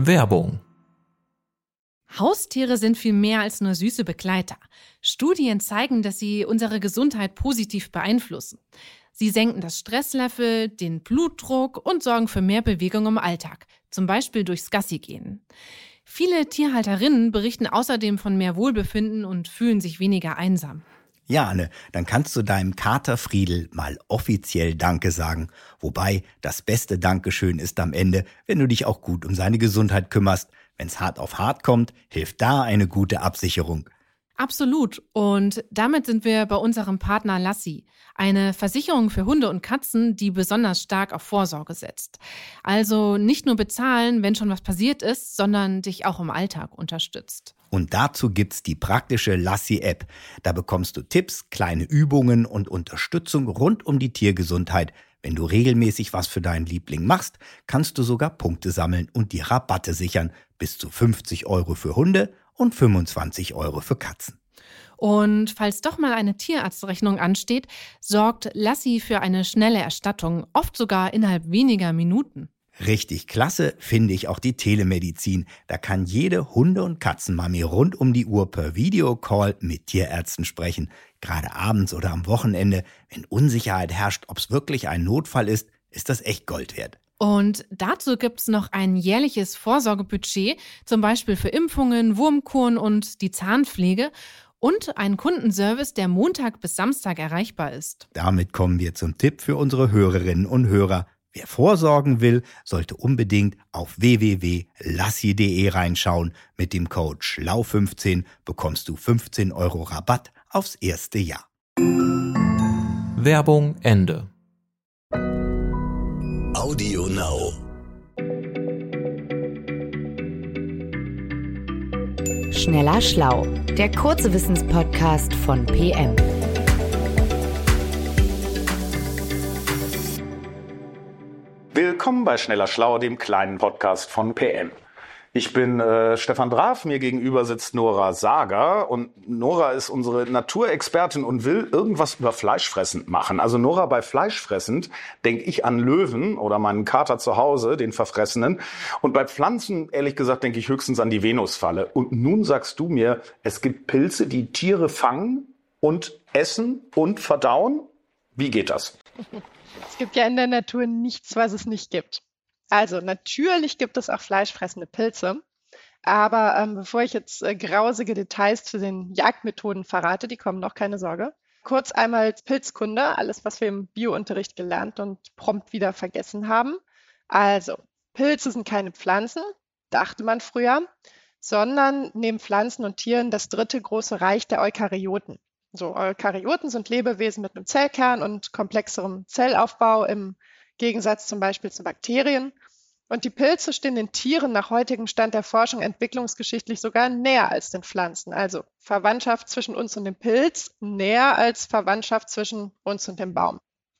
Werbung. Haustiere sind viel mehr als nur süße Begleiter. Studien zeigen, dass sie unsere Gesundheit positiv beeinflussen. Sie senken das Stresslevel, den Blutdruck und sorgen für mehr Bewegung im Alltag, zum Beispiel durchs Gassigehen. Viele Tierhalterinnen berichten außerdem von mehr Wohlbefinden und fühlen sich weniger einsam. Ja, Anne, dann kannst du deinem Kater Friedel mal offiziell Danke sagen. Wobei, das beste Dankeschön ist am Ende, wenn du dich auch gut um seine Gesundheit kümmerst. Wenn's hart auf hart kommt, hilft da eine gute Absicherung. Absolut. Und damit sind wir bei unserem Partner Lassi, eine Versicherung für Hunde und Katzen, die besonders stark auf Vorsorge setzt. Also nicht nur bezahlen, wenn schon was passiert ist, sondern dich auch im Alltag unterstützt. Und dazu gibt's die praktische Lassi-App. Da bekommst du Tipps, kleine Übungen und Unterstützung rund um die Tiergesundheit. Wenn du regelmäßig was für deinen Liebling machst, kannst du sogar Punkte sammeln und dir Rabatte sichern. Bis zu 50 € für Hunde und 25 € für Katzen. Und falls doch mal eine Tierarztrechnung ansteht, sorgt Lassi für eine schnelle Erstattung, oft sogar innerhalb weniger Minuten. Richtig klasse finde ich auch die Telemedizin. Da kann jede Hunde- und Katzenmami rund um die Uhr per Videocall mit Tierärzten sprechen. Gerade abends oder am Wochenende, wenn Unsicherheit herrscht, ob es wirklich ein Notfall ist das echt Gold wert. Und dazu gibt's noch ein jährliches Vorsorgebudget, zum Beispiel für Impfungen, Wurmkuren und die Zahnpflege und einen Kundenservice, der Montag bis Samstag erreichbar ist. Damit kommen wir zum Tipp für unsere Hörerinnen und Hörer. Wer vorsorgen will, sollte unbedingt auf www.lassi.de reinschauen. Mit dem Code SCHLAU15 bekommst du 15 € Rabatt aufs erste Jahr. Werbung Ende. Audio Now. Schneller Schlau, der kurze Wissenspodcast von PM. Willkommen bei Schneller Schlau, dem kleinen Podcast von PM. Ich bin Stefan Draf, mir gegenüber sitzt Nora Sager und Nora ist unsere Naturexpertin und will irgendwas über Fleischfressend machen. Also Nora, bei Fleischfressend denke ich an Löwen oder meinen Kater zu Hause, den Verfressenen. Und bei Pflanzen, ehrlich gesagt, denke ich höchstens an die Venusfalle. Und nun sagst du mir, es gibt Pilze, die Tiere fangen und essen und verdauen. Wie geht das? Es gibt ja in der Natur nichts, was es nicht gibt. Also natürlich gibt es auch fleischfressende Pilze, aber bevor ich jetzt grausige Details zu den Jagdmethoden verrate, die kommen noch, keine Sorge. Kurz einmal Pilzkunde, alles, was wir im Biounterricht gelernt und prompt wieder vergessen haben. Also, Pilze sind keine Pflanzen, dachte man früher, sondern neben Pflanzen und Tieren das dritte große Reich der Eukaryoten. So, Eukaryoten sind Lebewesen mit einem Zellkern und komplexerem Zellaufbau im Gegensatz zum Beispiel zu Bakterien. Und die Pilze stehen den Tieren nach heutigem Stand der Forschung entwicklungsgeschichtlich sogar näher als den Pflanzen. Also Verwandtschaft zwischen uns und dem Pilz näher als Verwandtschaft zwischen uns und dem Baum.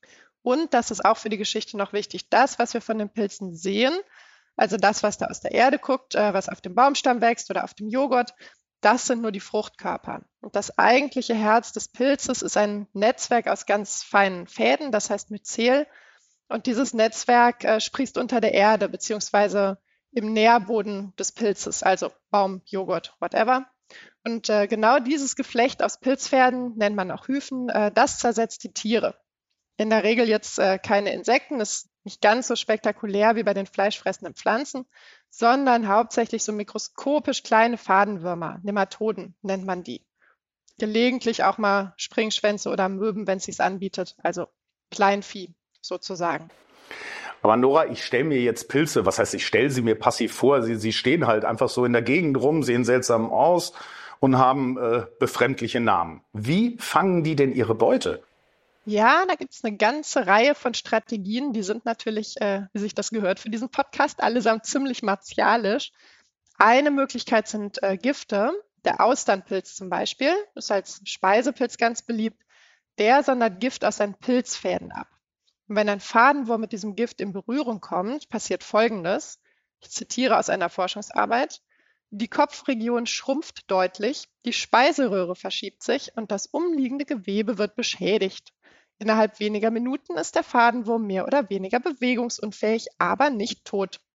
Und das ist auch für die Geschichte noch wichtig. Das, was wir von den Pilzen sehen, also das, was da aus der Erde guckt, was auf dem Baumstamm wächst oder auf dem Joghurt, das sind nur die Fruchtkörper. Und das eigentliche Herz des Pilzes ist ein Netzwerk aus ganz feinen Fäden, das heißt Myzel. Und dieses Netzwerk sprießt unter der Erde beziehungsweise im Nährboden des Pilzes, also Baum, Joghurt, whatever. Und genau dieses Geflecht aus Pilzfäden nennt man auch Hyphen, das zersetzt die Tiere. In der Regel jetzt keine Insekten, ist nicht ganz so spektakulär wie bei den fleischfressenden Pflanzen, sondern hauptsächlich so mikroskopisch kleine Fadenwürmer, Nematoden nennt man die. Gelegentlich auch mal Springschwänze oder Möben, wenn es sich anbietet, also Kleinvieh sozusagen. Aber Nora, ich stelle mir jetzt Pilze, was heißt, ich stelle sie mir passiv vor, sie stehen halt einfach so in der Gegend rum, sehen seltsam aus und haben befremdliche Namen. Wie fangen die denn ihre Beute? Ja, da gibt es eine ganze Reihe von Strategien, die sind natürlich, wie sich das gehört für diesen Podcast, allesamt ziemlich martialisch. Eine Möglichkeit sind Gifte. Der Austernpilz zum Beispiel, ist als Speisepilz ganz beliebt, der sondert Gift aus seinen Pilzfäden ab. Und wenn ein Fadenwurm mit diesem Gift in Berührung kommt, passiert Folgendes. Ich zitiere aus einer Forschungsarbeit. Die Kopfregion schrumpft deutlich, die Speiseröhre verschiebt sich und das umliegende Gewebe wird beschädigt. Innerhalb weniger Minuten ist der Fadenwurm mehr oder weniger bewegungsunfähig, aber nicht tot.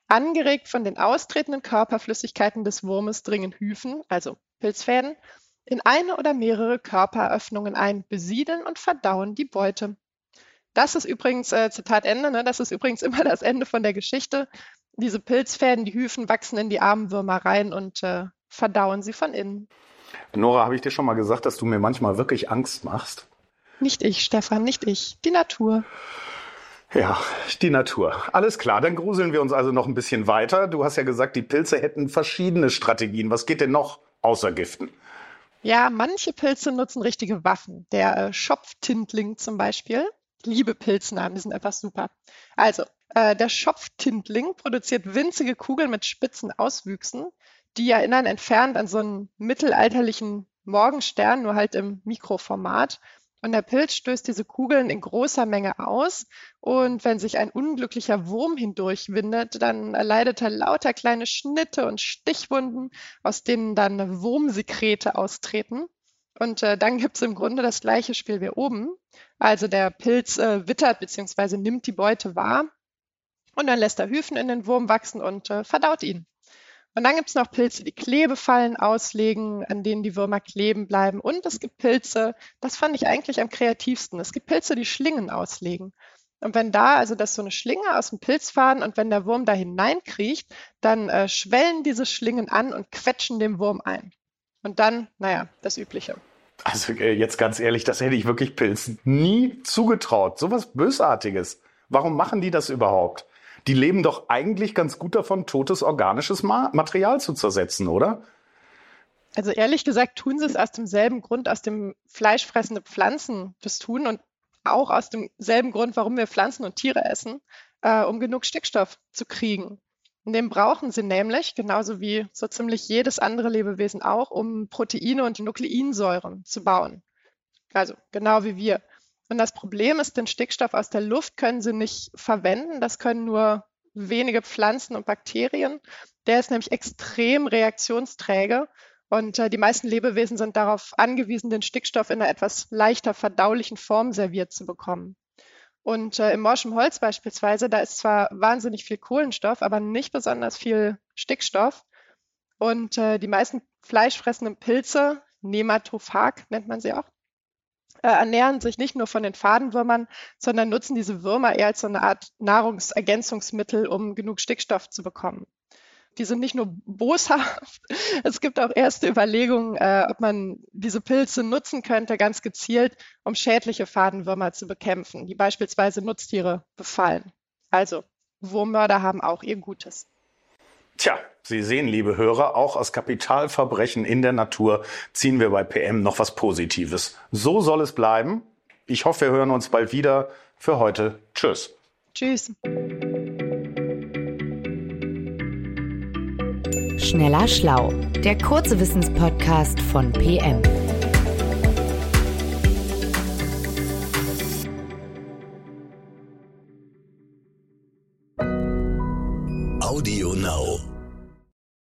Angeregt von den austretenden Körperflüssigkeiten des Wurmes dringen Hyphen, also Pilzfäden, in eine oder mehrere Körperöffnungen ein, besiedeln und verdauen die Beute. Das ist übrigens, Zitat Ende, ne, das ist übrigens immer das Ende von der Geschichte. Diese Pilzfäden, die Hyphen, wachsen in die armen Würmer rein und verdauen sie von innen. Nora, habe ich dir schon mal gesagt, dass du mir manchmal wirklich Angst machst? Nicht ich, Stefan, nicht ich. Die Natur. Ja, die Natur. Alles klar, dann gruseln wir uns also noch ein bisschen weiter. Du hast ja gesagt, die Pilze hätten verschiedene Strategien. Was geht denn noch außer Giften? Ja, manche Pilze nutzen richtige Waffen. Der Schopftintling zum Beispiel. Ich liebe Pilznamen, die sind einfach super. Also, der Schopftintling produziert winzige Kugeln mit spitzen Auswüchsen, die erinnern entfernt an so einen mittelalterlichen Morgenstern, nur halt im Mikroformat. Und der Pilz stößt diese Kugeln in großer Menge aus. Und wenn sich ein unglücklicher Wurm hindurchwindet, dann erleidet er lauter kleine Schnitte und Stichwunden, aus denen dann Wurmsekrete austreten. Und dann gibt es im Grunde das gleiche Spiel wie oben. Also der Pilz wittert bzw. nimmt die Beute wahr und dann lässt er Hyphen in den Wurm wachsen und verdaut ihn. Und dann gibt es noch Pilze, die Klebefallen auslegen, an denen die Würmer kleben bleiben. Und es gibt Pilze, das fand ich eigentlich am kreativsten, es gibt Pilze, die Schlingen auslegen. Und wenn das ist so eine Schlinge aus dem Pilzfaden und wenn der Wurm da hineinkriecht, dann schwellen diese Schlingen an und quetschen den Wurm ein. Und dann, das Übliche. Also jetzt ganz ehrlich, das hätte ich wirklich Pilzen nie zugetraut. Sowas Bösartiges. Warum machen die das überhaupt? Die leben doch eigentlich ganz gut davon, totes organisches Material zu zersetzen, oder? Also ehrlich gesagt tun sie es aus demselben Grund, aus dem fleischfressende Pflanzen das tun und auch aus demselben Grund, warum wir Pflanzen und Tiere essen, um genug Stickstoff zu kriegen. Und den brauchen sie nämlich, genauso wie so ziemlich jedes andere Lebewesen auch, um Proteine und Nukleinsäuren zu bauen. Also genau wie wir. Und das Problem ist, den Stickstoff aus der Luft können sie nicht verwenden. Das können nur wenige Pflanzen und Bakterien. Der ist nämlich extrem reaktionsträge. Und die meisten Lebewesen sind darauf angewiesen, den Stickstoff in einer etwas leichter verdaulichen Form serviert zu bekommen. Und im morschem Holz beispielsweise, da ist zwar wahnsinnig viel Kohlenstoff, aber nicht besonders viel Stickstoff. Und die meisten fleischfressenden Pilze, Nematophag nennt man sie auch, ernähren sich nicht nur von den Fadenwürmern, sondern nutzen diese Würmer eher als so eine Art Nahrungsergänzungsmittel, um genug Stickstoff zu bekommen. Die sind nicht nur boshaft, es gibt auch erste Überlegungen, ob man diese Pilze nutzen könnte, ganz gezielt, um schädliche Fadenwürmer zu bekämpfen, die beispielsweise Nutztiere befallen. Also, Wurmmörder haben auch ihr Gutes. Tja, Sie sehen, liebe Hörer, auch aus Kapitalverbrechen in der Natur ziehen wir bei PM noch was Positives. So soll es bleiben. Ich hoffe, wir hören uns bald wieder. Für heute, tschüss. Tschüss. Schneller Schlau, der kurze Wissenspodcast von PM. Audio Now.